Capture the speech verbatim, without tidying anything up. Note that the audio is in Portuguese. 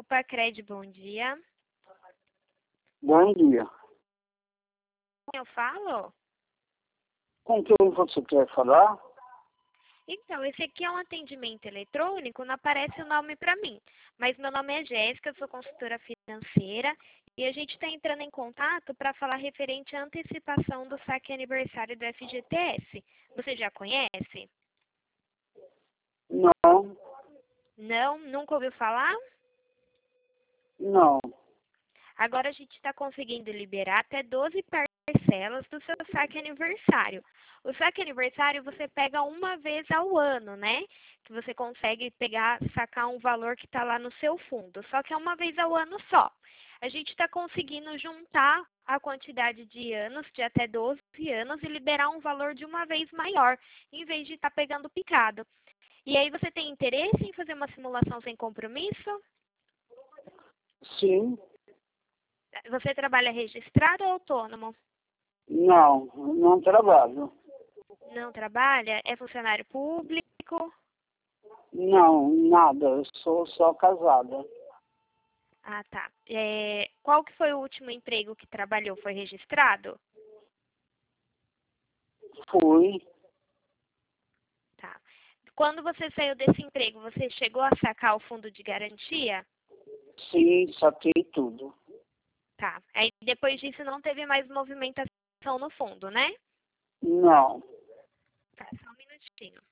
Opa, Cred, bom dia. Bom dia. Eu falo? Com quem você quer falar? Então, esse aqui é um atendimento eletrônico, não aparece o nome para mim. Mas meu nome é Jéssica, eu sou consultora financeira e a gente está entrando em contato para falar referente à antecipação do saque aniversário do F G T S. Você já conhece? Não, Não? Nunca ouviu falar? não. Agora a gente está conseguindo liberar até doze parcelas do seu saque aniversário. O saque aniversário você pega uma vez ao ano, né? Que você consegue pegar, sacar um valor que está lá no seu fundo. Só que é uma vez ao ano só. A gente está conseguindo juntar a quantidade de anos, de até doze anos, e liberar um valor de uma vez maior, em vez de estar tá pegando picado. E aí você tem interesse em fazer uma simulação sem compromisso? Sim, Você trabalha registrado ou autônomo? não, não trabalho. Não trabalha? É funcionário público? Não, nada, eu sou só casada. Ah, tá. É, qual que foi o último emprego que trabalhou? Foi registrado? Fui, Tá. Quando você saiu desse emprego, você chegou a sacar o fundo de garantia? sim, saquei tudo. Tá. Aí depois disso não teve mais movimentação no fundo, né? Não. Tá, só um minutinho.